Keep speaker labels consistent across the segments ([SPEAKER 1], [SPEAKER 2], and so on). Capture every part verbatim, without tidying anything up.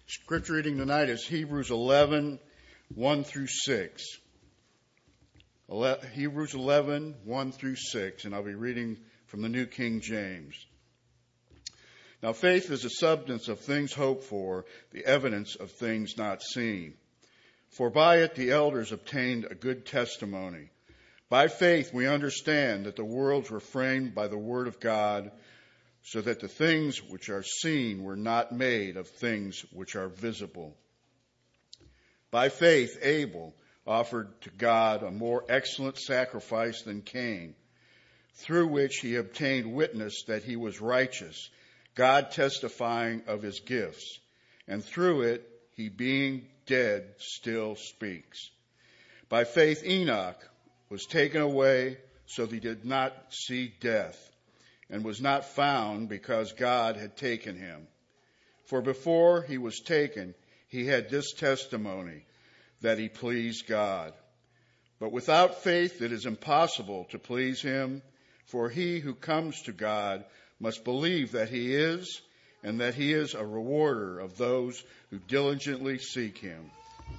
[SPEAKER 1] Scripture reading tonight is Hebrews eleven, one through six. Ele- Hebrews eleven, one through six, and I'll be reading from the New King James. Now faith is the substance of things hoped for, the evidence of things not seen. For by it the elders obtained a good testimony. By faith we understand that the worlds were framed by the word of God, so that the things which are seen were not made of things which are visible. By faith Abel offered to God a more excellent sacrifice than Cain, through which he obtained witness that he was righteous, God testifying of his gifts, and through it he, being dead, still speaks. By faith Enoch was taken away so that he did not see death, and was not found because God had taken him. For before he was taken, he had this testimony, that he pleased God. But without faith it is impossible to please him, for he who comes to God must believe that he is, and that he is a rewarder of those who diligently seek him.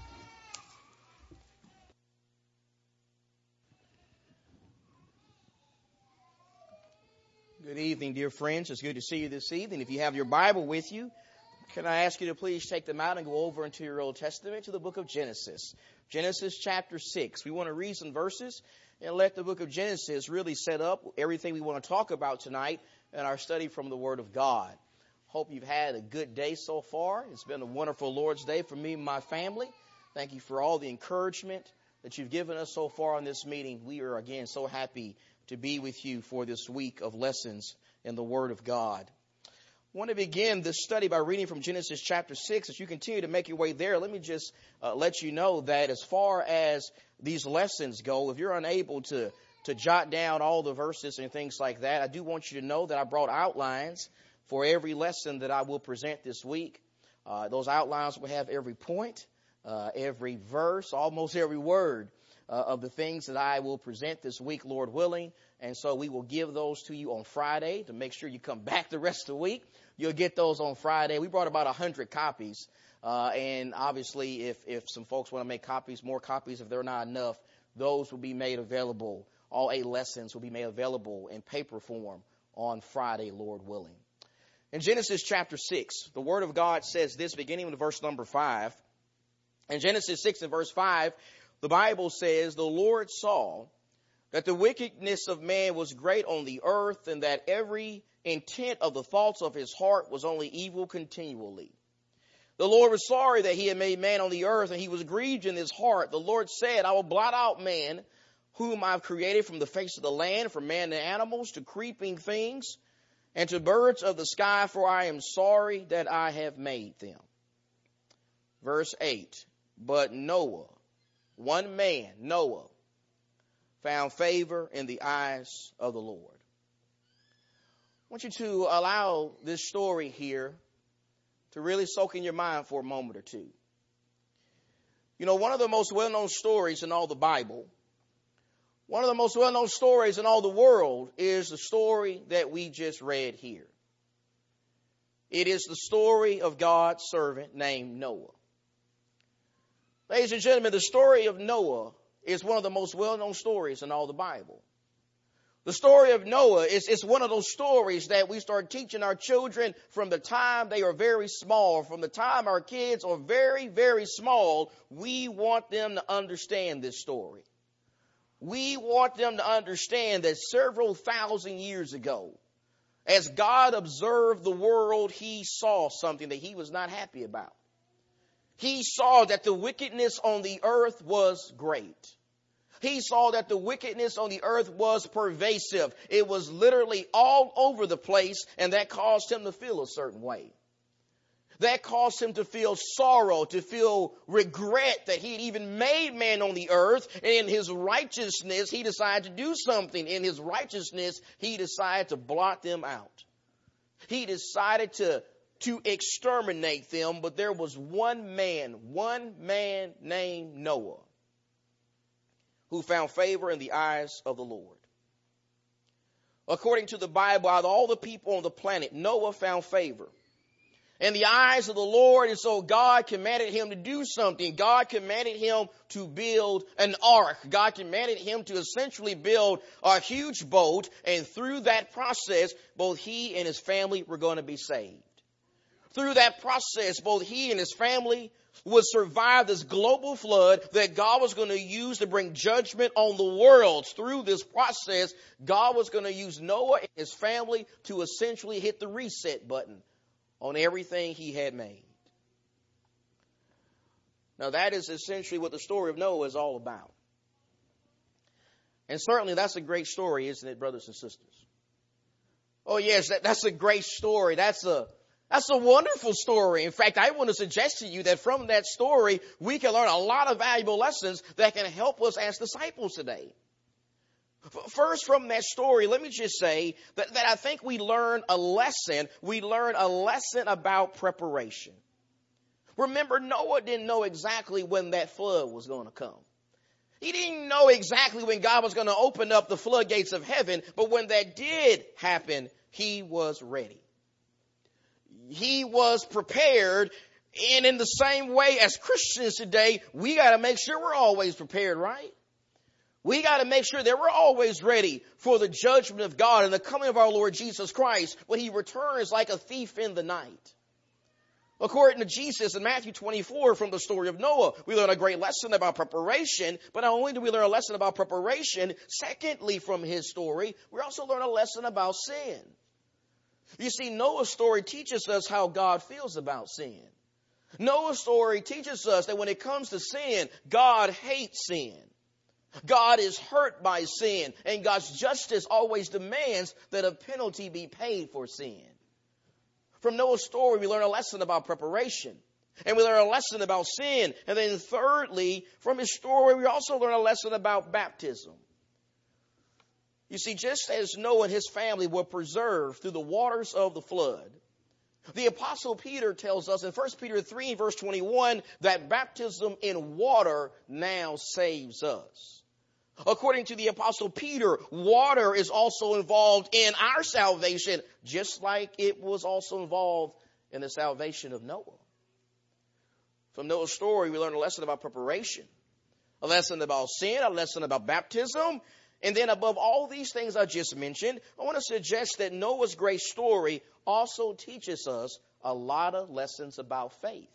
[SPEAKER 2] Good evening, dear friends. It's good to see you this evening. If you have your Bible with you, can I ask you to please take them out and go over into your Old Testament to the book of Genesis. Genesis chapter six. We want to read some verses and let the book of Genesis really set up everything we want to talk about tonight in our study from the Word of God. Hope you've had a good day so far. It's been a wonderful Lord's Day for me and my family. Thank you for all the encouragement that you've given us so far on this meeting. We are, again, so happy to be with you for this week of lessons in the Word of God. I want to begin this study by reading from Genesis chapter six. As you continue to make your way there, let me just uh, let you know that as far as these lessons go, if you're unable to, to jot down all the verses and things like that, I do want you to know that I brought outlines for every lesson that I will present this week. Uh, those outlines will have every point, uh, every verse, almost every word Uh, of the things that I will present this week, Lord willing. And so we will give those to you on Friday to make sure you come back the rest of the week. You'll get those on Friday. We brought about one hundred copies. Uh, and obviously, if, if some folks want to make copies, more copies, if they're not enough, those will be made available. All eight lessons will be made available in paper form on Friday, Lord willing. In Genesis chapter six, the Word of God says this, beginning with verse number five. In Genesis six and verse five, the Bible says, the Lord saw that the wickedness of man was great on the earth, and that every intent of the thoughts of his heart was only evil continually. The Lord was sorry that he had made man on the earth, and he was grieved in his heart. The Lord said, I will blot out man, whom I've created from the face of the land, from man to animals, to creeping things, and to birds of the sky, for I am sorry that I have made them. Verse eight, but Noah, one man, Noah, found favor in the eyes of the Lord. I want you to allow this story here to really soak in your mind for a moment or two. You know, one of the most well-known stories in all the Bible, one of the most well-known stories in all the world is the story that we just read here. It is the story of God's servant named Noah. Ladies and gentlemen, the story of Noah is one of the most well-known stories in all the Bible. The story of Noah is, is one of those stories that we start teaching our children from the time they are very small. From the time our kids are very, very small, we want them to understand this story. We want them to understand that several thousand years ago, as God observed the world, he saw something that he was not happy about. He saw that the wickedness on the earth was great. He saw that the wickedness on the earth was pervasive. It was literally all over the place, and that caused him to feel a certain way. That caused him to feel sorrow, to feel regret that he had even made man on the earth, and in his righteousness, he decided to do something. In his righteousness, he decided to blot them out. He decided to to exterminate them, but there was one man, one man named Noah, who found favor in the eyes of the Lord. According to the Bible, out of all the people on the planet, Noah found favor. in the eyes of the Lord, and so God commanded him to do something. God commanded him to build an ark. God commanded him to essentially build a huge boat, and through that process, both he and his family were going to be saved. Through that process, both he and his family would survive this global flood that God was going to use to bring judgment on the world. Through this process, God was going to use Noah and his family to essentially hit the reset button on everything he had made. Now that is essentially what the story of Noah is all about. And certainly that's a great story, isn't it, brothers and sisters? Oh yes, that, that's a great story. That's a That's a wonderful story. In fact, I want to suggest to you that from that story, we can learn a lot of valuable lessons that can help us as disciples today. First, from that story, let me just say that, that I think we learn a lesson. We learn a lesson about preparation. Remember, Noah didn't know exactly when that flood was going to come. He didn't know exactly when God was going to open up the floodgates of heaven, but when that did happen, he was ready. He was prepared, and in the same way as Christians today, we got to make sure we're always prepared, right? We got to make sure that we're always ready for the judgment of God and the coming of our Lord Jesus Christ when he returns like a thief in the night. According to Jesus in Matthew twenty-four from the story of Noah, we learn a great lesson about preparation, but not only do we learn a lesson about preparation, secondly from his story, we also learn a lesson about sin. You see, Noah's story teaches us how God feels about sin. Noah's story teaches us that when it comes to sin, God hates sin. God is hurt by sin, and God's justice always demands that a penalty be paid for sin. From Noah's story, we learn a lesson about preparation, and we learn a lesson about sin. And then thirdly, from his story, we also learn a lesson about baptism. You see, just as Noah and his family were preserved through the waters of the flood, the Apostle Peter tells us in First Peter three, verse twenty-one, that baptism in water now saves us. According to the Apostle Peter, water is also involved in our salvation, just like it was also involved in the salvation of Noah. From Noah's story, we learn a lesson about preparation, a lesson about sin, a lesson about baptism. And then above all these things I just mentioned, I want to suggest that Noah's great story also teaches us a lot of lessons about faith.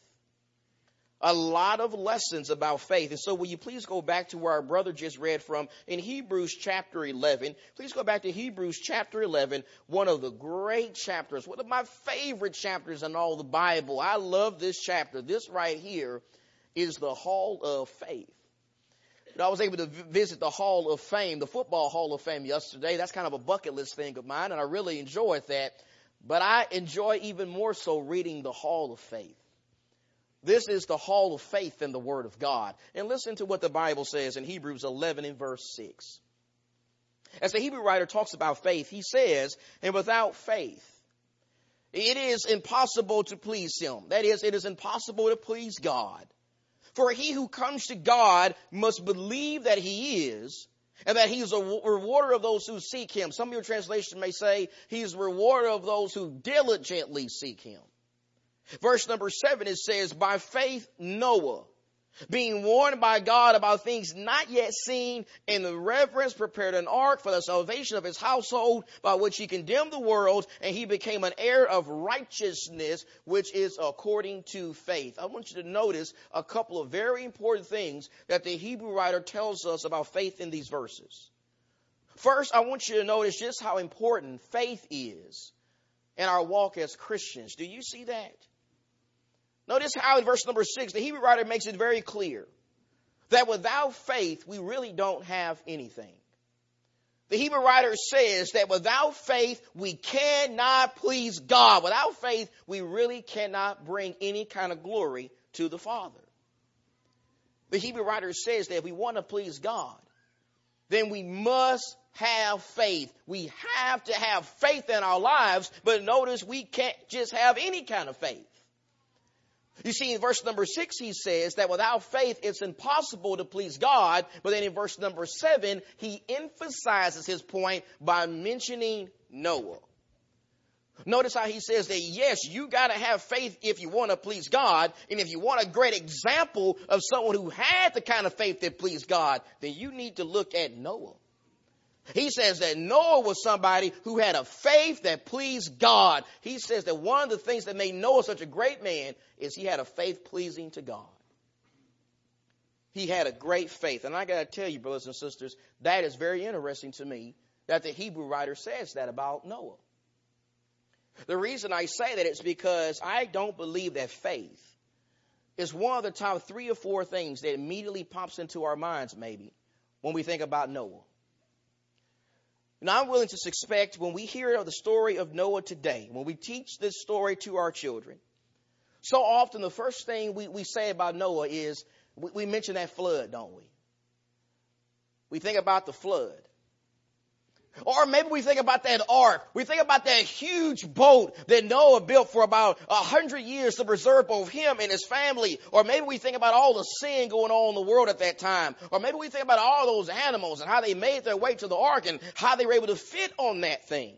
[SPEAKER 2] A lot of lessons about faith. And so will you please go back to where our brother just read from in Hebrews chapter eleven. Please go back to Hebrews chapter eleven, one of the great chapters, one of my favorite chapters in all the Bible. I love this chapter. This right here is the Hall of Faith. I was able to visit the Hall of Fame, the Football Hall of Fame yesterday. That's kind of a bucket list thing of mine, and I really enjoyed that. But I enjoy even more so reading the Hall of Faith. This is the Hall of Faith in the Word of God. And listen to what the Bible says in Hebrews eleven and verse six. As the Hebrew writer talks about faith, he says, and without faith, it is impossible to please him. That is, it is impossible to please God. For he who comes to God must believe that he is, and that he is a rewarder of those who seek him. Some of your translations may say he is a rewarder of those who diligently seek him. Verse number seven, it says, by faith Noah, being warned by God about things not yet seen, in the reverence prepared an ark for the salvation of his household, by which he condemned the world, and he became an heir of righteousness, which is according to faith. I want you to notice a couple of very important things that the Hebrew writer tells us about faith in these verses. First, I want you to notice just how important faith is in our walk as Christians. Do you see that? Notice how in verse number six, the Hebrew writer makes it very clear that without faith, we really don't have anything. The Hebrew writer says that without faith, we cannot please God. Without faith, we really cannot bring any kind of glory to the Father. The Hebrew writer says that if we want to please God, then we must have faith. We have to have faith in our lives, but notice we can't just have any kind of faith. You see, in verse number six, he says that without faith, it's impossible to please God. But then in verse number seven, he emphasizes his point by mentioning Noah. Notice how he says that, yes, you got to have faith if you want to please God. And if you want a great example of someone who had the kind of faith that pleased God, then you need to look at Noah. He says that Noah was somebody who had a faith that pleased God. He says that one of the things that made Noah such a great man is he had a faith pleasing to God. He had a great faith. And I got to tell you, brothers and sisters, that is very interesting to me that the Hebrew writer says that about Noah. The reason I say that is because I don't believe that faith is one of the top three or four things that immediately pops into our minds maybe when we think about Noah. Now, I'm willing to suspect when we hear of the story of Noah today, when we teach this story to our children, so often the first thing we, we say about Noah is we, we mention that flood, don't we? We think about the flood. Or maybe we think about that ark. We think about that huge boat that Noah built for about a hundred years to preserve both him and his family. Or maybe we think about all the sin going on in the world at that time. Or maybe we think about all those animals and how they made their way to the ark and how they were able to fit on that thing.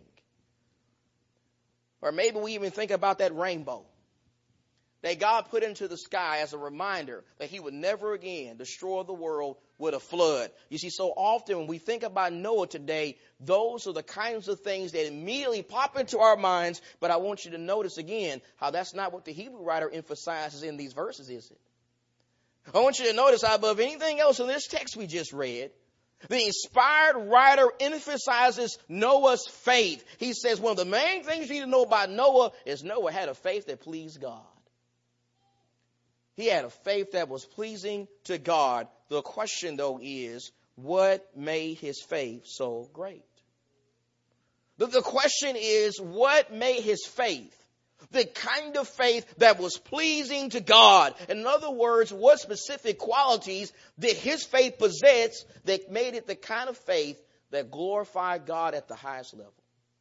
[SPEAKER 2] Or maybe we even think about that rainbow that God put into the sky as a reminder that he would never again destroy the world with a flood. You see, so often when we think about Noah today, those are the kinds of things that immediately pop into our minds. But I want you to notice again how that's not what the Hebrew writer emphasizes in these verses, is it? I want you to notice how above anything else in this text we just read, the inspired writer emphasizes Noah's faith. He says one of the main things you need to know about Noah is Noah had a faith that pleased God. He had a faith that was pleasing to God. The question, though, is what made his faith so great? The, the question is what made his faith the kind of faith that was pleasing to God? In other words, what specific qualities did his faith possess that made it the kind of faith that glorified God at the highest level?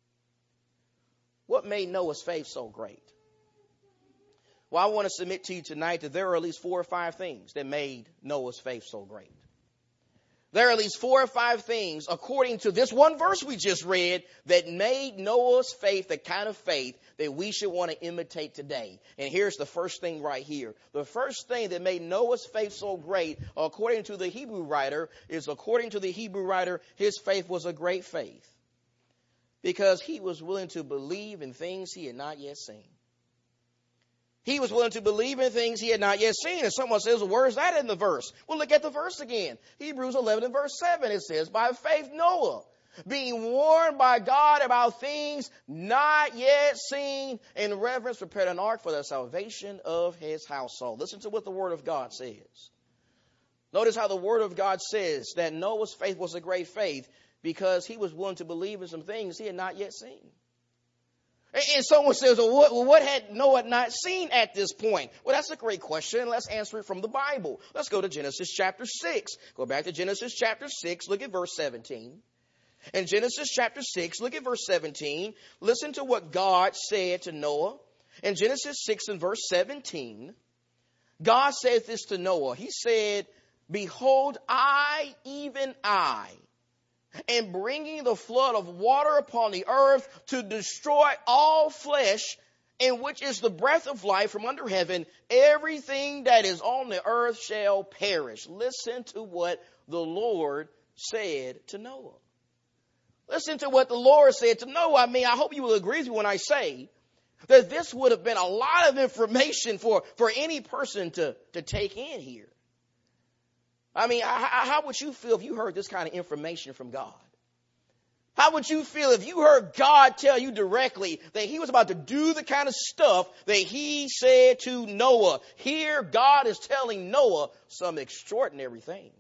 [SPEAKER 2] What made Noah's faith so great? Well, I want to submit to you tonight that there are at least four or five things that made Noah's faith so great. There are at least four or five things, according to this one verse we just read, that made Noah's faith the kind of faith that we should want to imitate today. And here's the first thing right here. The first thing that made Noah's faith so great, according to the Hebrew writer, is according to the Hebrew writer, his faith was a great faith because he was willing to believe in things he had not yet seen. He was willing to believe in things he had not yet seen. And someone says, well, where is that in the verse? Well, look at the verse again. Hebrews eleven and verse seven, it says, by faith Noah, being warned by God about things not yet seen, in reverence prepared an ark for the salvation of his household. Listen to what the Word of God says. Notice how the Word of God says that Noah's faith was a great faith because he was willing to believe in some things he had not yet seen. And someone says, well, what, well, what had Noah not seen at this point? Well, that's a great question. Let's answer it from the Bible. Let's go to Genesis chapter six. Go back to Genesis chapter six. Look at verse seventeen. In Genesis chapter six, look at verse seventeen. Listen to what God said to Noah. In Genesis six and verse seventeen, God said this to Noah. He said, behold, I, even I, and bringing the flood of water upon the earth to destroy all flesh, in which is the breath of life from under heaven, everything that is on the earth shall perish. Listen to what the Lord said to Noah. Listen to what the Lord said to Noah. I mean, I hope you will agree with me when I say that this would have been a lot of information for, for any person to, to take in here. I mean, how, how would you feel if you heard this kind of information from God? How would you feel if you heard God tell you directly that he was about to do the kind of stuff that he said to Noah? Here, God is telling Noah some extraordinary things.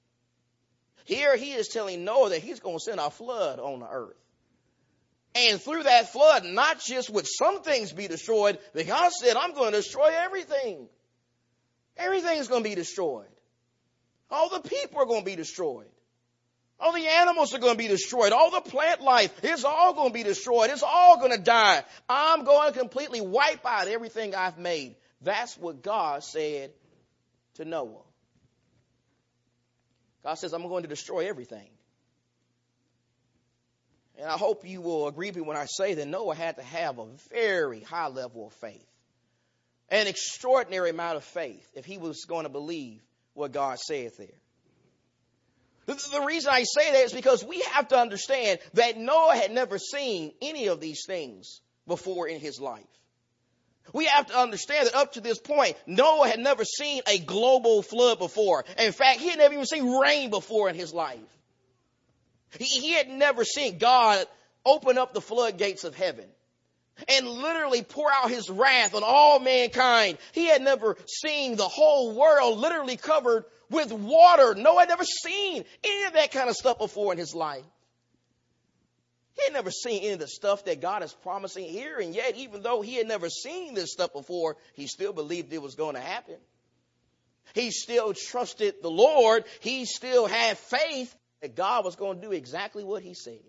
[SPEAKER 2] Here, he is telling Noah that he's going to send a flood on the earth. And through that flood, not just would some things be destroyed, but God said, I'm going to destroy everything. Everything is going to be destroyed. All the people are going to be destroyed. All the animals are going to be destroyed. All the plant life, it's all going to be destroyed. It's all going to die. I'm going to completely wipe out everything I've made. That's what God said to Noah. God says, I'm going to destroy everything. And I hope you will agree with me when I say that Noah had to have a very high level of faith, an extraordinary amount of faith, if he was going to believe what God said there. The, the reason I say that is because we have to understand that Noah had never seen any of these things before in his life. We have to understand that up to this point, Noah had never seen a global flood before. In fact, he had never even seen rain before in his life. He, he had never seen God open up the floodgates of heaven and literally pour out his wrath on all mankind. He had never seen the whole world literally covered with water. Noah had never seen any of that kind of stuff before in his life. He had never seen any of the stuff that God is promising here. And yet, even though he had never seen this stuff before, he still believed it was going to happen. He still trusted the Lord. He still had faith that God was going to do exactly what he said.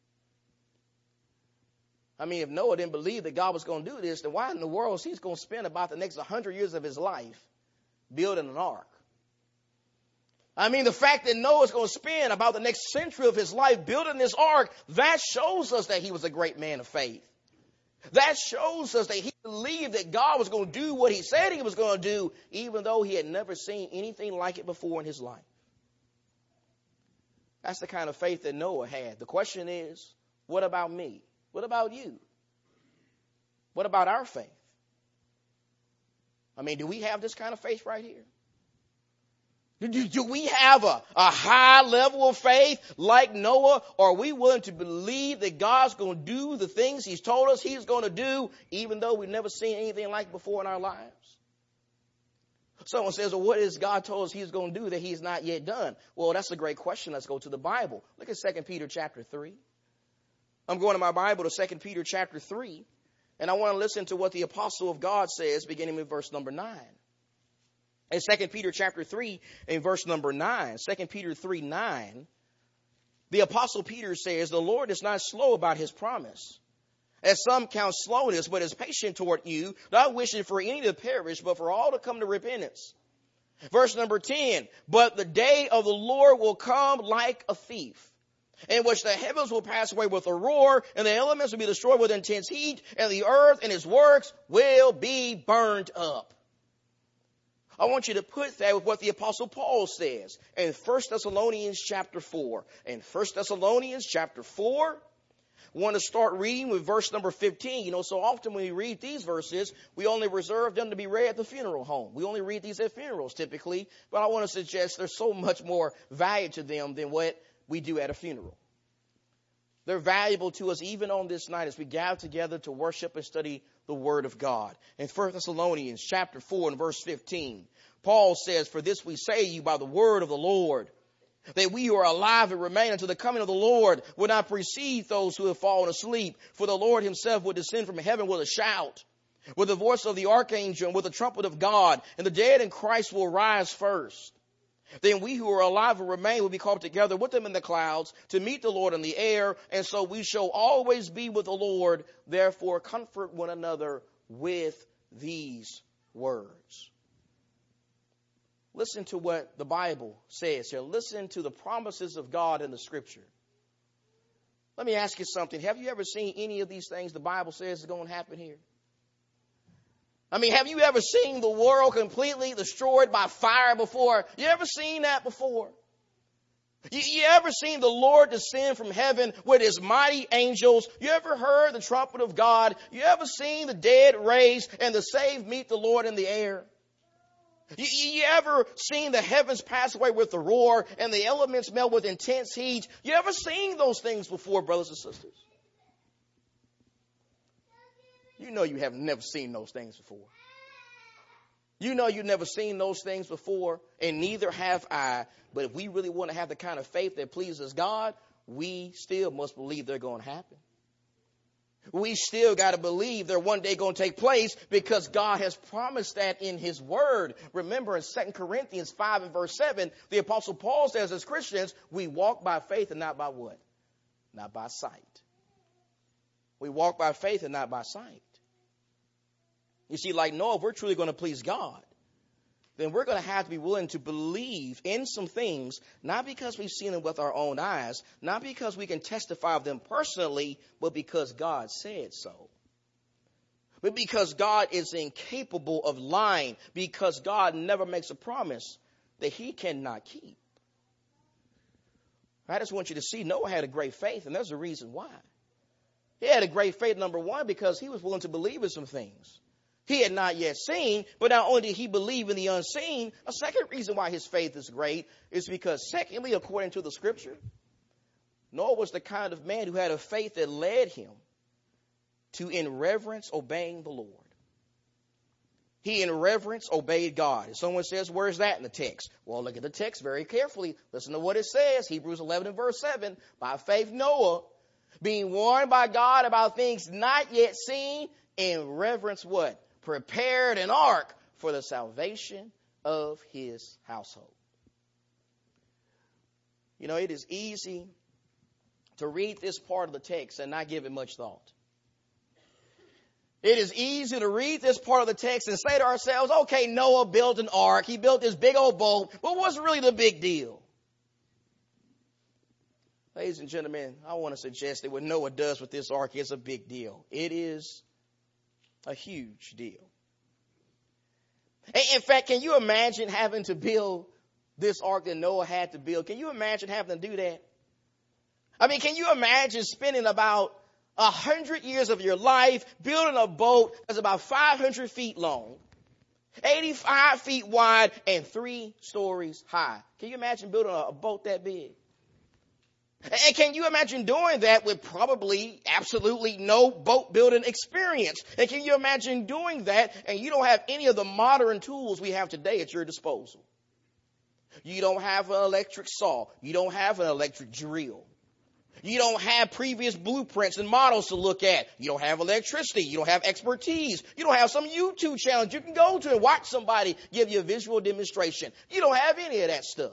[SPEAKER 2] I mean, if Noah didn't believe that God was going to do this, then why in the world is he going to spend about the next one hundred years of his life building an ark? I mean, the fact that Noah's going to spend about the next century of his life building this ark, that shows us that he was a great man of faith. That shows us that he believed that God was going to do what he said he was going to do, even though he had never seen anything like it before in his life. That's the kind of faith that Noah had. The question is, what about me? What about you? What about our faith? I mean, do we have this kind of faith right here? Do, do we have a, a high level of faith like Noah? Or are we willing to believe that God's going to do the things he's told us he's going to do, even though we've never seen anything like it before in our lives? Someone says, well, what is God told us he's going to do that he's not yet done? Well, that's a great question. Let's go to the Bible. Look at Second Peter chapter three. I'm going to my Bible to Second Peter chapter three, and I want to listen to what the apostle of God says, beginning with verse number nine. In Second Peter chapter three, in verse number nine, Second Peter three nine, the apostle Peter says, the Lord is not slow about his promise, as some count slowness, but is patient toward you, not wishing for any to perish, but for all to come to repentance. Verse number ten, but the day of the Lord will come like a thief, in which the heavens will pass away with a roar, and the elements will be destroyed with intense heat, and the earth and its works will be burned up. I want you to put that with what the apostle Paul says in First Thessalonians chapter four. In First Thessalonians chapter four, I want to start reading with verse number fifteen. You know, so often when we read these verses, we only reserve them to be read at the funeral home. We only read these at funerals typically, but I want to suggest there's so much more value to them than what we do at a funeral. They're valuable to us even on this night as we gather together to worship and study the Word of God. In First Thessalonians chapter four and verse fifteen, Paul says, for this we say to you by the word of the Lord, that we who are alive and remain until the coming of the Lord will not precede those who have fallen asleep. For the Lord himself will descend from heaven with a shout, with the voice of the archangel, and with the trumpet of God, and the dead in Christ will rise first. Then we who are alive and remain will be caught together with them in the clouds to meet the Lord in the air. And so we shall always be with the Lord. Therefore, comfort one another with these words. Listen to what the Bible says here. Listen to the promises of God in the Scripture. Let me ask you something. Have you ever seen any of these things the Bible says is going to happen here? I mean, have you ever seen the world completely destroyed by fire before? You ever seen that before? You, you ever seen the Lord descend from heaven with his mighty angels? You ever heard the trumpet of God? You ever seen the dead raised and the saved meet the Lord in the air? You, you ever seen the heavens pass away with a roar and the elements melt with intense heat? You ever seen those things before, brothers and sisters? You know you have never seen those things before. You know you've never seen those things before, and neither have I. But if we really want to have the kind of faith that pleases God, we still must believe they're going to happen. We still got to believe they're one day going to take place because God has promised that in his word. Remember in Second Corinthians five and verse seven, the apostle Paul says as Christians, we walk by faith and not by what? Not by sight. We walk by faith and not by sight. You see, like Noah, if we're truly going to please God, then we're going to have to be willing to believe in some things, not because we've seen them with our own eyes, not because we can testify of them personally, but because God said so. But because God is incapable of lying, because God never makes a promise that he cannot keep. I just want you to see Noah had a great faith, and there's a reason why. He had a great faith, number one, because he was willing to believe in some things he had not yet seen. But not only did he believe in the unseen, a second reason why his faith is great is because, secondly, according to the scripture, Noah was the kind of man who had a faith that led him to, in reverence, obeying the Lord. He, in reverence, obeyed God. And someone says, where's that in the text? Well, look at the text very carefully. Listen to what it says. Hebrews eleven and verse seven. By faith, Noah, being warned by God about things not yet seen, in reverence what? Prepared an ark for the salvation of his household. You know, it is easy to read this part of the text and not give it much thought. It is easy to read this part of the text and say to ourselves, okay, Noah built an ark. He built this big old boat. But what's really the big deal? Ladies and gentlemen, I want to suggest that what Noah does with this ark is a big deal. It is a huge deal. In fact, can you imagine having to build this ark that Noah had to build? Can you imagine having to do that? I mean, can you imagine spending about a hundred years of your life building a boat that's about five hundred feet long, eighty-five feet wide, and three stories high? Can you imagine building a boat that big? And can you imagine doing that with probably absolutely no boat building experience? And can you imagine doing that and you don't have any of the modern tools we have today at your disposal? You don't have an electric saw. You don't have an electric drill. You don't have previous blueprints and models to look at. You don't have electricity. You don't have expertise. You don't have some YouTube channel you can go to and watch somebody give you a visual demonstration. You don't have any of that stuff.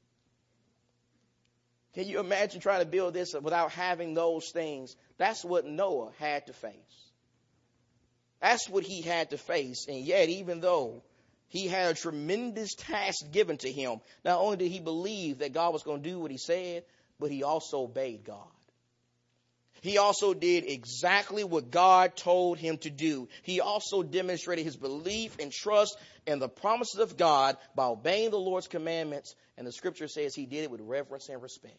[SPEAKER 2] Can you imagine trying to build this without having those things? That's what Noah had to face. That's what he had to face. And yet, even though he had a tremendous task given to him, not only did he believe that God was going to do what he said, but he also obeyed God. He also did exactly what God told him to do. He also demonstrated his belief and trust in the promises of God by obeying the Lord's commandments. And the scripture says he did it with reverence and respect.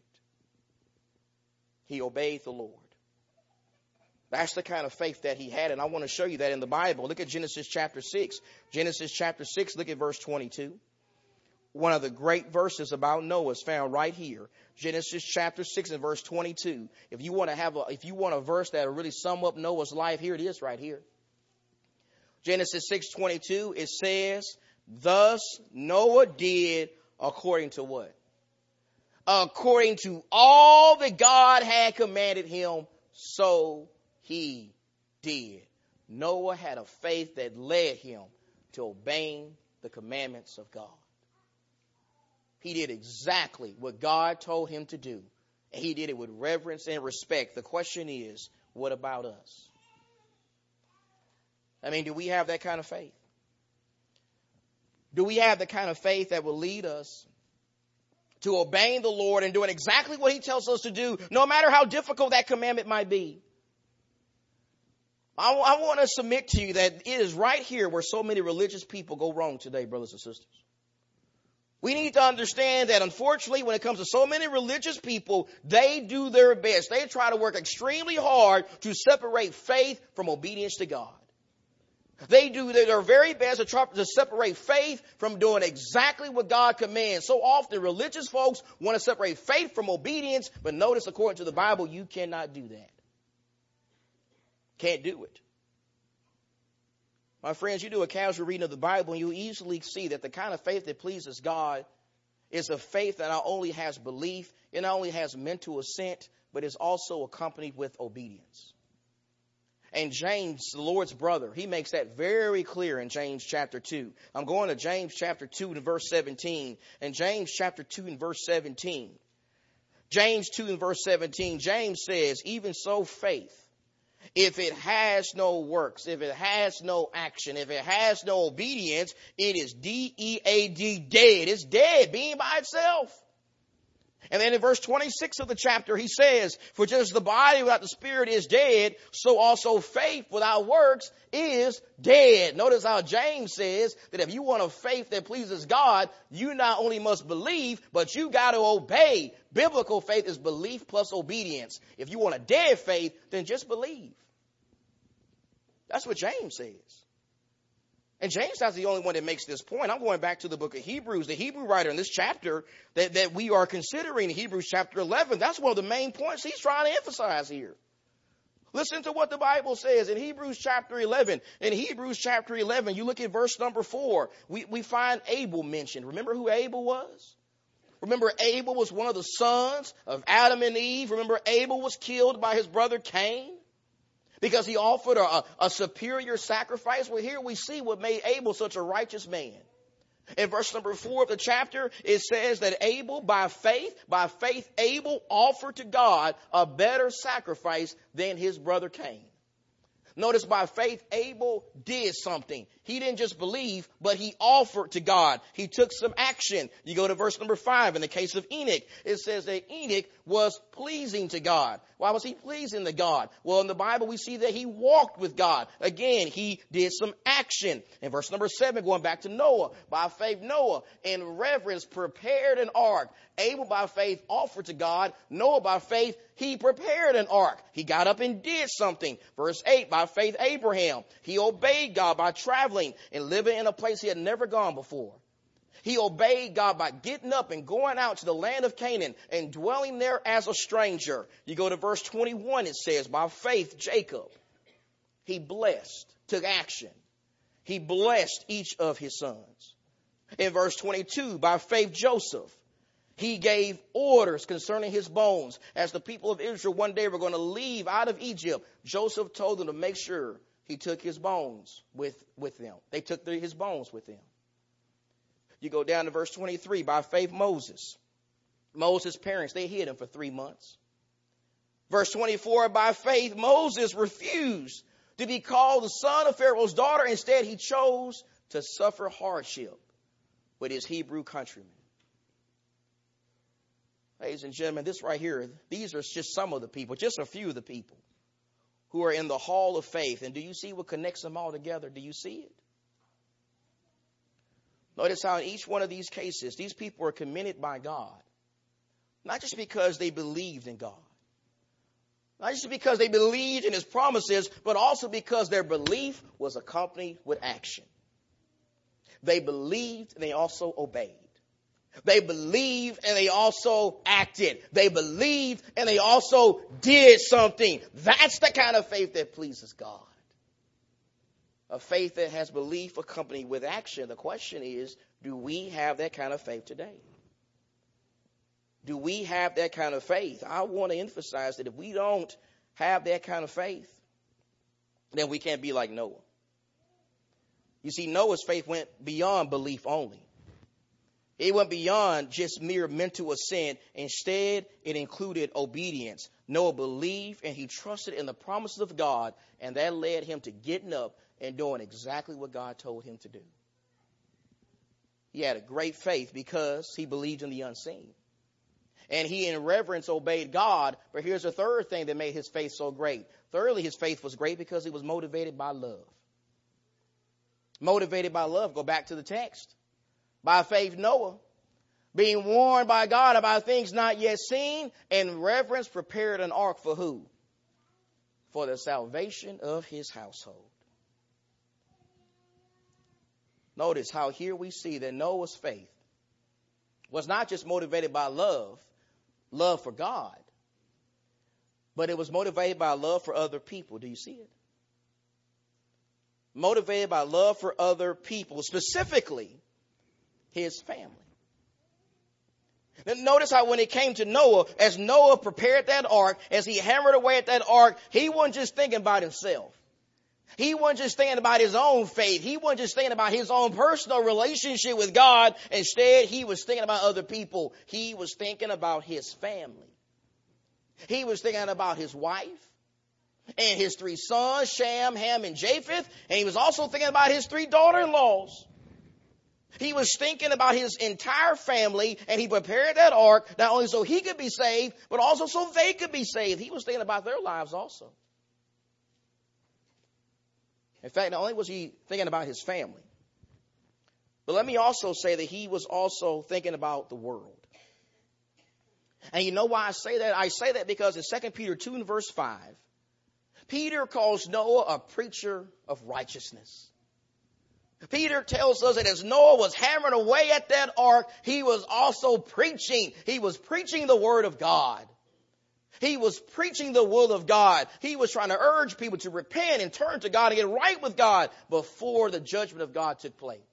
[SPEAKER 2] He obeyed the Lord. That's the kind of faith that he had. And I want to show you that in the Bible. Look at Genesis chapter six. Genesis chapter six, look at verse twenty-two. One of the great verses about Noah is found right here. Genesis chapter six and verse twenty-two. If you want to have a, if you want a verse that will really sum up Noah's life, here it is right here. Genesis six twenty-two, it says, thus Noah did according to what? According to all that God had commanded him, so he did. Noah had a faith that led him to obeying the commandments of God. He did exactly what God told him to do. And he did it with reverence and respect. The question is, what about us? I mean, do we have that kind of faith? Do we have the kind of faith that will lead us to obeying the Lord and doing exactly what he tells us to do, no matter how difficult that commandment might be? I, I want to submit to you that it is right here where so many religious people go wrong today, brothers and sisters. We need to understand that, unfortunately, when it comes to so many religious people, they do their best. They try to work extremely hard to separate faith from obedience to God. They do their very best to try to separate faith from doing exactly what God commands. So often, religious folks want to separate faith from obedience, but notice, according to the Bible, you cannot do that. Can't do it. My friends, you do a casual reading of the Bible and you easily see that the kind of faith that pleases God is a faith that not only has belief, it not only has mental assent, but is also accompanied with obedience. And James, the Lord's brother, he makes that very clear in James chapter two. I'm going to James chapter two and verse seventeen. And James chapter two and verse seventeen. James two and verse seventeen, James says, even so faith, If it has no works, if it has no action, if it has no obedience, it is D E A D, dead. It's dead, being by itself. And then in verse twenty-six of the chapter, he says, for just as the body without the spirit is dead, so also faith without works is dead. Notice how James says that if you want a faith that pleases God, you not only must believe, but you got to obey. Biblical faith is belief plus obedience. If you want a dead faith, then just believe. That's what James says. And James is the only one that makes this point. I'm going back to the book of Hebrews. The Hebrew writer in this chapter that, that we are considering, Hebrews chapter eleven, that's one of the main points he's trying to emphasize here. Listen to what the Bible says in Hebrews chapter eleven. In Hebrews chapter eleven, you look at verse number four. We, we find Abel mentioned. Remember who Abel was? Remember, Abel was one of the sons of Adam and Eve. Remember, Abel was killed by his brother Cain because he offered a, a superior sacrifice. Well, here we see what made Abel such a righteous man. In verse number four of the chapter, it says that Abel, by faith, by faith, Abel offered to God a better sacrifice than his brother Cain. Notice by faith, Abel did something. He didn't just believe, but he offered to God. He took some action. You go to verse number five. In the case of Enoch, it says that Enoch was pleasing to God. Why was he pleasing to God? Well, in the Bible, we see that he walked with God. Again, he did some action. In verse number seven, going back to Noah, by faith, Noah, in reverence, prepared an ark. Abel, by faith, offered to God. Noah, by faith, he prepared an ark. He got up and did something. Verse eight, by faith, Abraham, he obeyed God by traveling and living in a place he had never gone before. He obeyed God by getting up and going out to the land of Canaan and dwelling there as a stranger. You go to verse twenty-one, it says, by faith, Jacob, he blessed, took action. He blessed each of his sons. In verse twenty-two, by faith, Joseph, he gave orders concerning his bones. As the people of Israel one day were going to leave out of Egypt, Joseph told them to make sure he took his bones with, with them. They took the, his bones with them. You go down to verse twenty-three. By faith, Moses. Moses' parents, they hid him for three months. Verse twenty-four, by faith, Moses refused to be called the son of Pharaoh's daughter. Instead, he chose to suffer hardship with his Hebrew countrymen. Ladies and gentlemen, this right here, these are just some of the people, just a few of the people who are in the hall of faith. And do you see what connects them all together? Do you see it? Notice how in each one of these cases, these people are commended by God. Not just because they believed in God. Not just because they believed in his promises, but also because their belief was accompanied with action. They believed and they also obeyed. They believed and they also acted. They believed and they also did something. That's the kind of faith that pleases God. A faith that has belief accompanied with action. The question is, do we have that kind of faith today? Do we have that kind of faith? I want to emphasize that if we don't have that kind of faith, then we can't be like Noah. You see, Noah's faith went beyond belief only. It went beyond just mere mental assent. Instead, it included obedience. Noah believed and he trusted in the promises of God, and that led him to getting up and doing exactly what God told him to do. He had a great faith because he believed in the unseen. And he in reverence obeyed God. But here's a third thing that made his faith so great. Thirdly, his faith was great because he was motivated by love. Motivated by love. Go back to the text. By faith, Noah, being warned by God about things not yet seen, in reverence prepared an ark for who? For the salvation of his household. Notice how here we see that Noah's faith was not just motivated by love, love for God, but it was motivated by love for other people. Do you see it? Motivated by love for other people, specifically his family. Then notice how when it came to Noah, as Noah prepared that ark, as he hammered away at that ark, he wasn't just thinking about himself. He wasn't just thinking about his own faith. He wasn't just thinking about his own personal relationship with God. Instead, he was thinking about other people. He was thinking about his family. He was thinking about his wife. and his three sons, Shem, Ham, and Japheth. And he was also thinking about his three daughter-in-laws. He was thinking about his entire family, and he prepared that ark not only so he could be saved, but also so they could be saved. He was thinking about their lives also. In fact, not only was he thinking about his family, but let me also say that he was also thinking about the world. And you know why I say that? I say that because in Second Peter two and verse five, Peter calls Noah a preacher of righteousness. Peter tells us that as Noah was hammering away at that ark, he was also preaching. He was preaching the word of God. He was preaching the will of God. He was trying to urge people to repent and turn to God and get right with God before the judgment of God took place.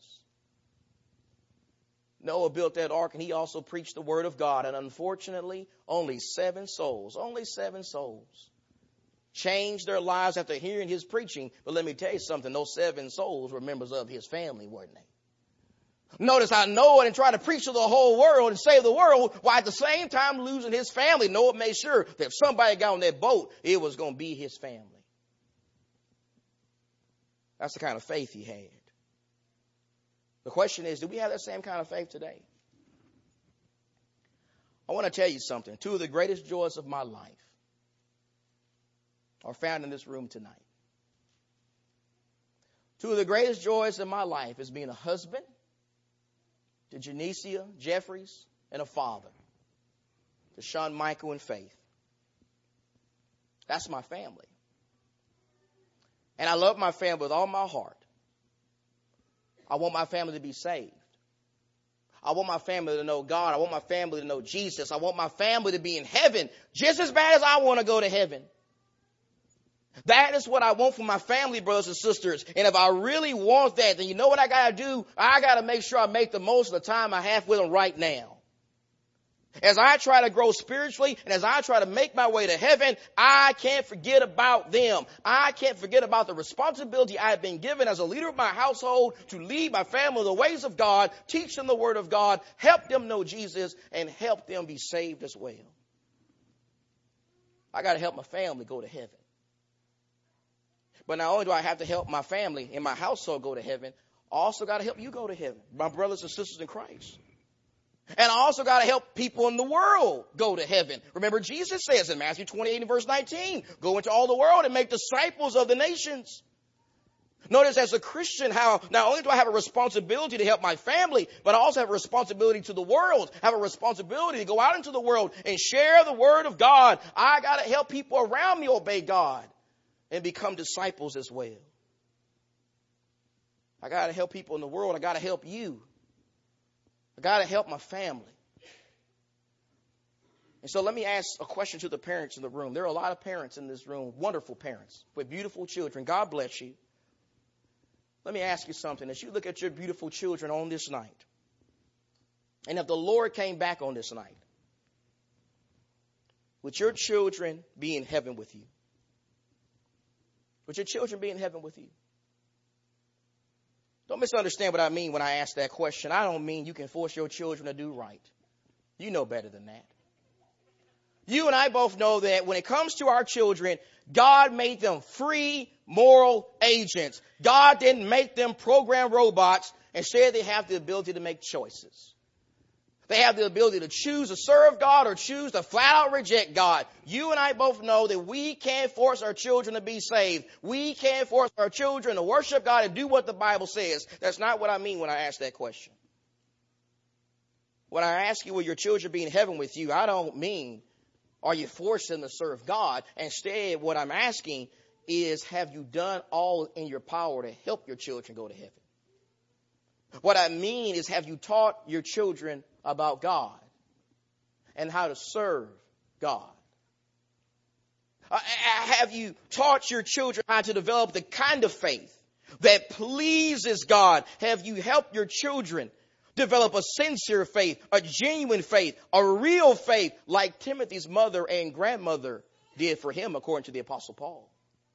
[SPEAKER 2] Noah built that ark, and he also preached the word of God. And unfortunately, only seven souls, only seven souls changed their lives after hearing his preaching. But let me tell you something, those seven souls were members of his family, weren't they? Notice how Noah didn't try to preach to the whole world and save the world, while at the same time losing his family. Noah made sure that if somebody got on that boat, it was going to be his family. That's the kind of faith he had. The question is, do we have that same kind of faith today? I want to tell you something. Two of the greatest joys of my life are found in this room tonight. Two of the greatest joys of my life is being a husband to Genesia Jeffries and a father to Sean Michael and Faith. That's my family. And I love my family with all my heart. I want my family to be saved. I want my family to know God. I want my family to know Jesus. I want my family to be in heaven just as bad as I want to go to heaven. That is what I want for my family, brothers and sisters. And if I really want that, then you know what I got to do? I got to make sure I make the most of the time I have with them right now. As I try to grow spiritually and as I try to make my way to heaven, I can't forget about them. I can't forget about the responsibility I have been given as a leader of my household to lead my family in the ways of God, teach them the word of God, help them know Jesus, and help them be saved as well. I got to help my family go to heaven. But not only do I have to help my family and my household go to heaven, I also got to help you go to heaven, my brothers and sisters in Christ. And I also got to help people in the world go to heaven. Remember, Jesus says in Matthew twenty-eight and verse nineteen, go into all the world and make disciples of the nations. Notice as a Christian how not only do I have a responsibility to help my family, but I also have a responsibility to the world. I have a responsibility to go out into the world and share the word of God. I got to help people around me obey God and become disciples as well. I got to help people in the world. I got to help you. I got to help my family. And so let me ask a question to the parents in the room. There are a lot of parents in this room, wonderful parents with beautiful children. God bless you. Let me ask you something. As you look at your beautiful children on this night, and if the Lord came back on this night, would your children be in heaven with you? Would your children be in heaven with you? Don't misunderstand what I mean when I ask that question. I don't mean you can force your children to do right. You know better than that. You and I both know that when it comes to our children, God made them free moral agents. God didn't make them programmed robots. Instead, they have the ability to make choices. They have the ability to choose to serve God or choose to flat out reject God. You and I both know that we can't force our children to be saved. We can't force our children to worship God and do what the Bible says. That's not what I mean when I ask that question. When I ask you, will your children be in heaven with you, I don't mean, are you forcing them to serve God? Instead, what I'm asking is, have you done all in your power to help your children go to heaven? What I mean is, have you taught your children about God and how to serve God? Uh, have you taught your children how to develop the kind of faith that pleases God? Have you helped your children develop a sincere faith, a genuine faith, a real faith like Timothy's mother and grandmother did for him, according to the Apostle Paul?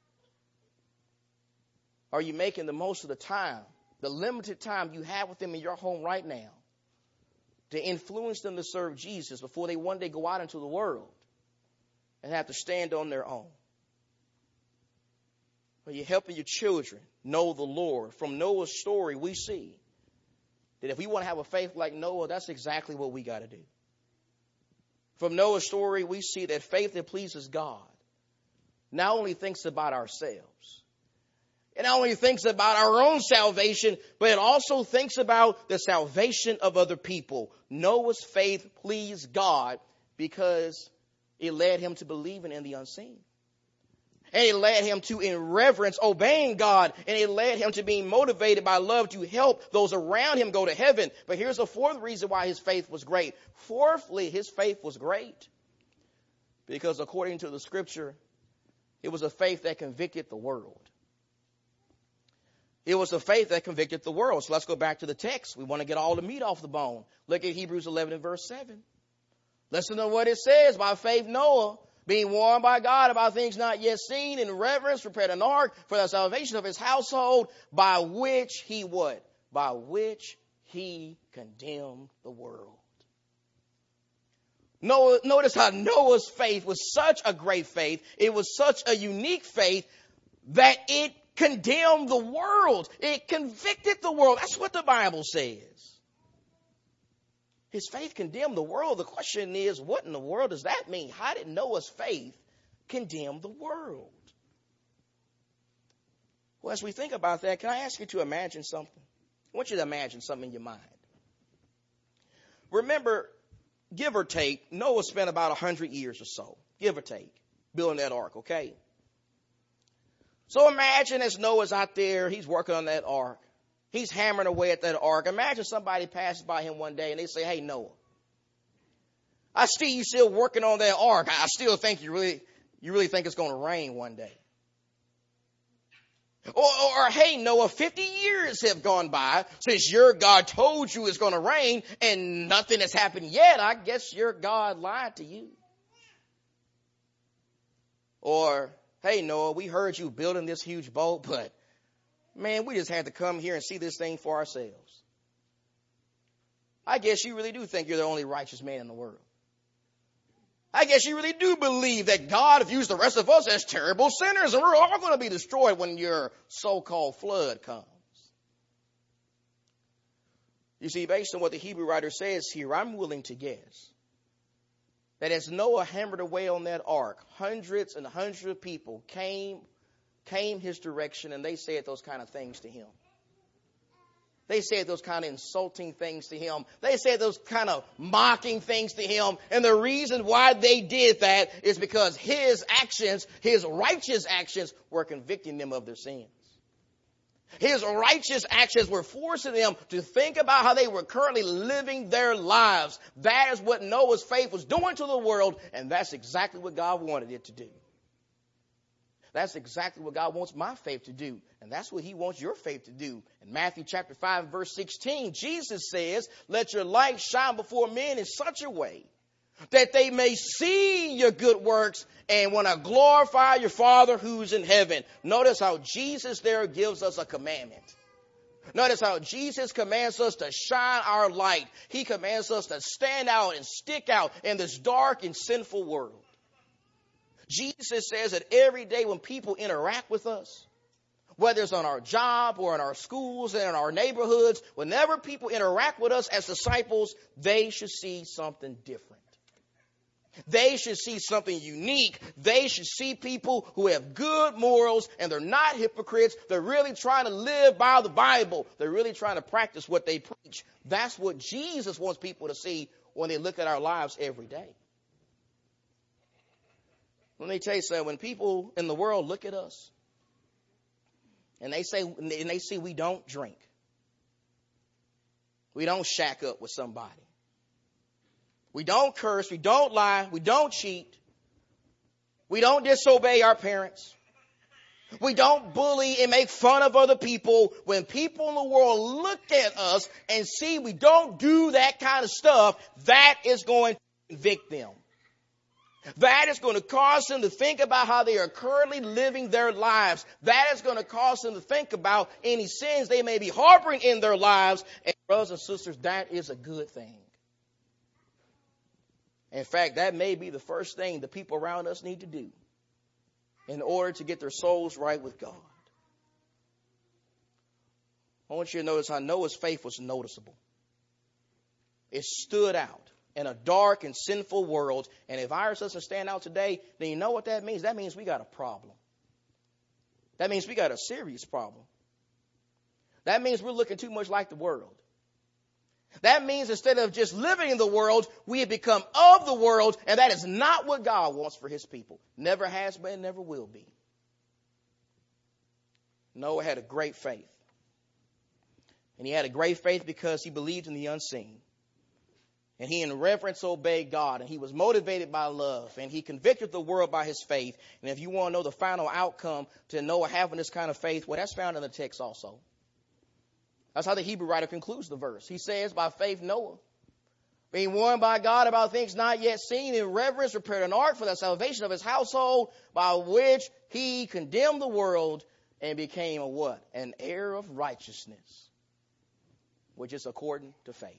[SPEAKER 2] Are you making the most of the time, the limited time you have with them in your home right now, to influence them to serve Jesus before they one day go out into the world and have to stand on their own? Are you helping your children know the Lord? From Noah's story, we see that if we want to have a faith like Noah, that's exactly what we got to do. From Noah's story, we see that faith that pleases God not only thinks about ourselves, it not only thinks about our own salvation, but it also thinks about the salvation of other people. Noah's faith pleased God because it led him to believing in the unseen. And it led him to, in reverence, obeying God. And it led him to being motivated by love to help those around him go to heaven. But here's a fourth reason why his faith was great. Fourthly, his faith was great because according to the scripture, it was a faith that convicted the world. It was a faith that convicted the world. So let's go back to the text. We want to get all the meat off the bone. Look at Hebrews eleven and verse seven. Listen to what it says. By faith, Noah, being warned by God about things not yet seen, in reverence, prepared an ark for the salvation of his household, by which he what? By which he condemned the world. Noah, notice how Noah's faith was such a great faith. It was such a unique faith that it condemned the world. It convicted the world. That's what the Bible says. His faith condemned the world. The question is, what in the world does that mean? How did Noah's faith condemn the world? Well, as we think about that, can I ask you to imagine something? I want you to imagine something in your mind. Remember, give or take, Noah spent about one hundred years or so, give or take, building that ark, okay? So imagine as Noah's out there, he's working on that ark. He's hammering away at that ark. Imagine somebody passes by him one day and they say, hey, Noah, I see you still working on that ark. I still think you really, you really think it's going to rain one day. Or, or, hey, Noah, fifty years have gone by since your God told you it's going to rain and nothing has happened yet. I guess your God lied to you. Or, hey, Noah, we heard you building this huge boat, but man, we just had to come here and see this thing for ourselves. I guess you really do think you're the only righteous man in the world. I guess you really do believe that God views the rest of us as terrible sinners and we're all going to be destroyed when your so-called flood comes. You see, based on what the Hebrew writer says here, I'm willing to guess that as Noah hammered away on that ark, hundreds and hundreds of people came came his direction and they said those kind of things to him. They said those kind of insulting things to him. They said those kind of mocking things to him. And the reason why they did that is because his actions, his righteous actions, were convicting them of their sins. His righteous actions were forcing them to think about how they were currently living their lives. That is what Noah's faith was doing to the world, and that's exactly what God wanted it to do. That's exactly what God wants my faith to do. And that's what he wants your faith to do. In Matthew chapter five, verse sixteen, Jesus says, let your light shine before men in such a way that they may see your good works and want to glorify your Father who's in heaven. Notice how Jesus there gives us a commandment. Notice how Jesus commands us to shine our light. He commands us to stand out and stick out in this dark and sinful world. Jesus says that every day when people interact with us, whether it's on our job or in our schools and in our neighborhoods, whenever people interact with us as disciples, they should see something different. They should see something unique. They should see people who have good morals and they're not hypocrites. They're really trying to live by the Bible. They're really trying to practice what they preach. That's what Jesus wants people to see when they look at our lives every day. Let me tell you something. When people in the world look at us and they say, and they see we don't drink, we don't shack up with somebody, we don't curse, we don't lie, we don't cheat, we don't disobey our parents, we don't bully and make fun of other people. When people in the world look at us and see we don't do that kind of stuff, that is going to convict them. That is going to cause them to think about how they are currently living their lives. That is going to cause them to think about any sins they may be harboring in their lives. And brothers and sisters, that is a good thing. In fact, that may be the first thing the people around us need to do in order to get their souls right with God. I want you to notice how Noah's faith was noticeable. It stood out in a dark and sinful world. And if ours doesn't stand out today, then you know what that means? That means we got a problem. That means we got a serious problem. That means we're looking too much like the world. That means instead of just living in the world, we have become of the world, and that is not what God wants for his people. Never has been, never will be. Noah had a great faith. And he had a great faith because he believed in the unseen. And he in reverence obeyed God, and he was motivated by love, and he convicted the world by his faith. And if you want to know the final outcome to Noah having this kind of faith, well, that's found in the text also. That's how the Hebrew writer concludes the verse. He says, by faith Noah, being warned by God about things not yet seen, in reverence prepared an ark for the salvation of his household, by which he condemned the world and became a what? An heir of righteousness, which is according to faith.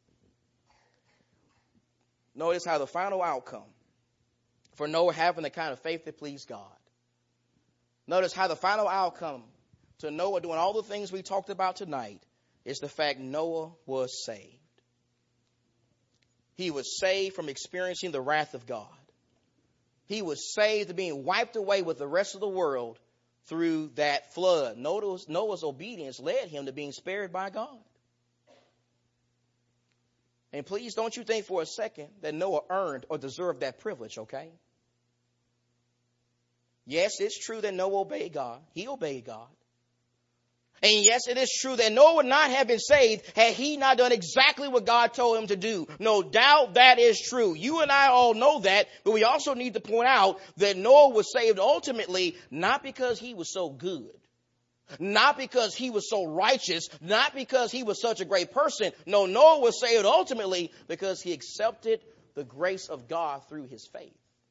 [SPEAKER 2] Notice how the final outcome for Noah having the kind of faith that pleased God. Notice how the final outcome to Noah doing all the things we talked about tonight is the fact Noah was saved. He was saved from experiencing the wrath of God. He was saved from being wiped away with the rest of the world through that flood. Noah's, Noah's obedience led him to being spared by God. And please don't you think for a second that Noah earned or deserved that privilege, okay? Yes, it's true that Noah obeyed God. He obeyed God. And yes, it is true that Noah would not have been saved had he not done exactly what God told him to do. No doubt that is true. You and I all know that, but we also need to point out that Noah was saved ultimately not because he was so good, not because he was so righteous, not because he was such a great person. No, Noah was saved ultimately because he accepted the grace of God through his faith.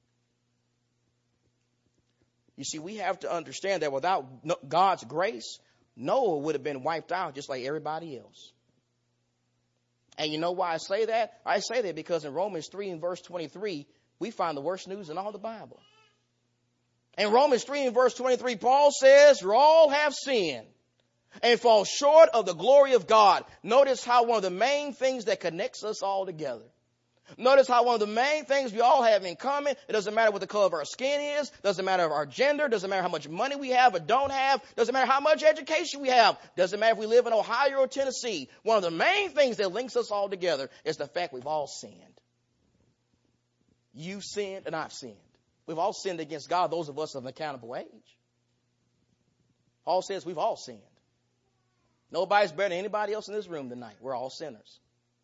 [SPEAKER 2] You see, we have to understand that without God's grace, Noah would have been wiped out just like everybody else. And you know why I say that? I say that because in Romans three and verse twenty-three, we find the worst news in all the Bible. In Romans three and verse twenty-three, Paul says, for all have sinned and fall short of the glory of God. Notice how one of the main things that connects us all together. Notice how one of the main things we all have in common, it doesn't matter what the color of our skin is, doesn't matter our gender, doesn't matter how much money we have or don't have, doesn't matter how much education we have, doesn't matter if we live in Ohio or Tennessee. One of the main things that links us all together is the fact we've all sinned. You've sinned and I've sinned. We've all sinned against God, those of us of an accountable age. Paul says we've all sinned. Nobody's better than anybody else in this room tonight. We're all sinners.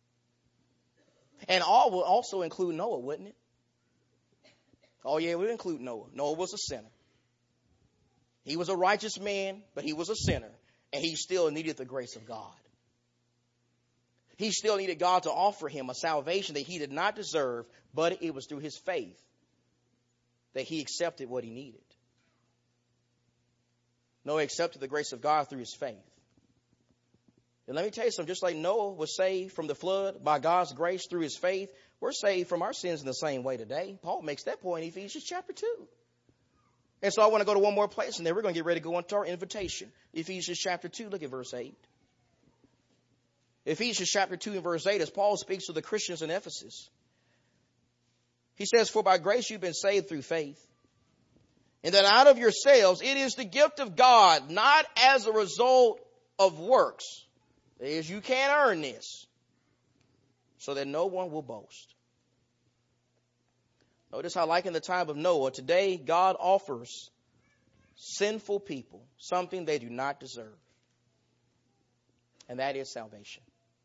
[SPEAKER 2] And all will also include Noah, wouldn't it? Oh, yeah, it would include Noah. Noah was a sinner. He was a righteous man, but he was a sinner. And he still needed the grace of God. He still needed God to offer him a salvation that he did not deserve, but it was through his faith that he accepted what he needed. Noah accepted the grace of God through his faith. And let me tell you something, just like Noah was saved from the flood by God's grace through his faith, we're saved from our sins in the same way today. Paul makes that point in Ephesians chapter two. And so I want to go to one more place, and then we're going to get ready to go into our invitation. Ephesians chapter two, look at verse eight. Ephesians chapter two and verse eight, as Paul speaks to the Christians in Ephesus. He says, for by grace you've been saved through faith. And that out of yourselves, it is the gift of God, not as a result of works. That is, you can't earn this, so that no one will boast. Notice how, like in the time of Noah, today God offers sinful people something they do not deserve. And that is salvation.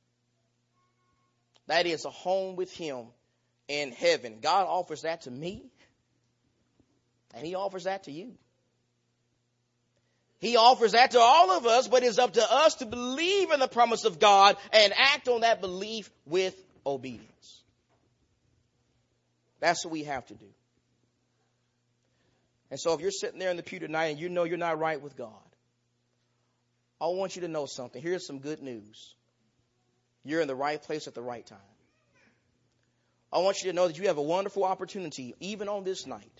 [SPEAKER 2] That is a home with him in heaven. God offers that to me, and he offers that to you. He offers that to all of us, but it's up to us to believe in the promise of God and act on that belief with obedience. That's what we have to do. And so if you're sitting there in the pew tonight and you know you're not right with God, I want you to know something. Here's some good news. You're in the right place at the right time. I want you to know that you have a wonderful opportunity, even on this night,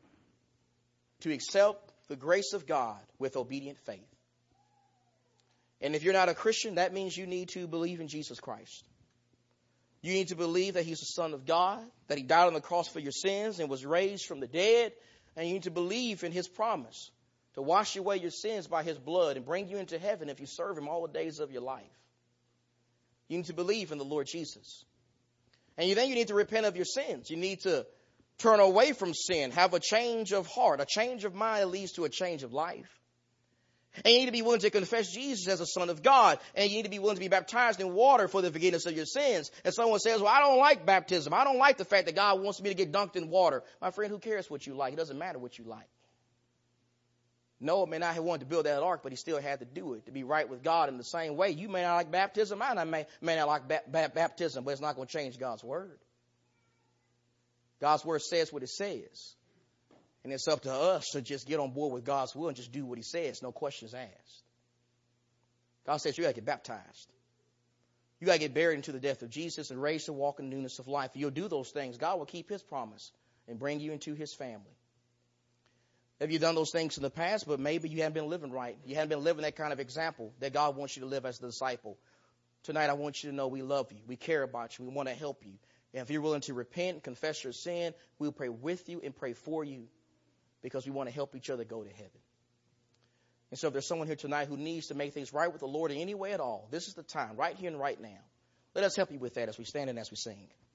[SPEAKER 2] to accept the grace of God with obedient faith. And if you're not a Christian, that means you need to believe in Jesus Christ. You need to believe that he's the Son of God, that he died on the cross for your sins and was raised from the dead. And you need to believe in his promise to wash away your sins by his blood and bring you into heaven if you serve him all the days of your life. You need to believe in the Lord Jesus. And you, then you need to repent of your sins. You need to turn away from sin, have a change of heart. A change of mind that leads to a change of life. And you need to be willing to confess Jesus as the Son of God. And you need to be willing to be baptized in water for the forgiveness of your sins. And someone says, well, I don't like baptism. I don't like the fact that God wants me to get dunked in water. My friend, who cares what you like? It doesn't matter what you like. Noah may not have wanted to build that ark, but he still had to do it to be right with God in the same way. You may not like baptism. I may, may not like ba- ba- baptism, but it's not going to change God's word. God's word says what it says. And it's up to us to just get on board with God's will and just do what he says, no questions asked. God says you got to get baptized. You got to get buried into the death of Jesus and raised to walk in the newness of life. If you'll do those things, God will keep his promise and bring you into his family. Have you done those things in the past, but maybe you haven't been living right? You haven't been living that kind of example that God wants you to live as a disciple. Tonight, I want you to know we love you. We care about you. We want to help you. And if you're willing to repent, confess your sin, we'll pray with you and pray for you, because we want to help each other go to heaven. And so if there's someone here tonight who needs to make things right with the Lord in any way at all, this is the time, right here and right now. Let us help you with that as we stand and as we sing.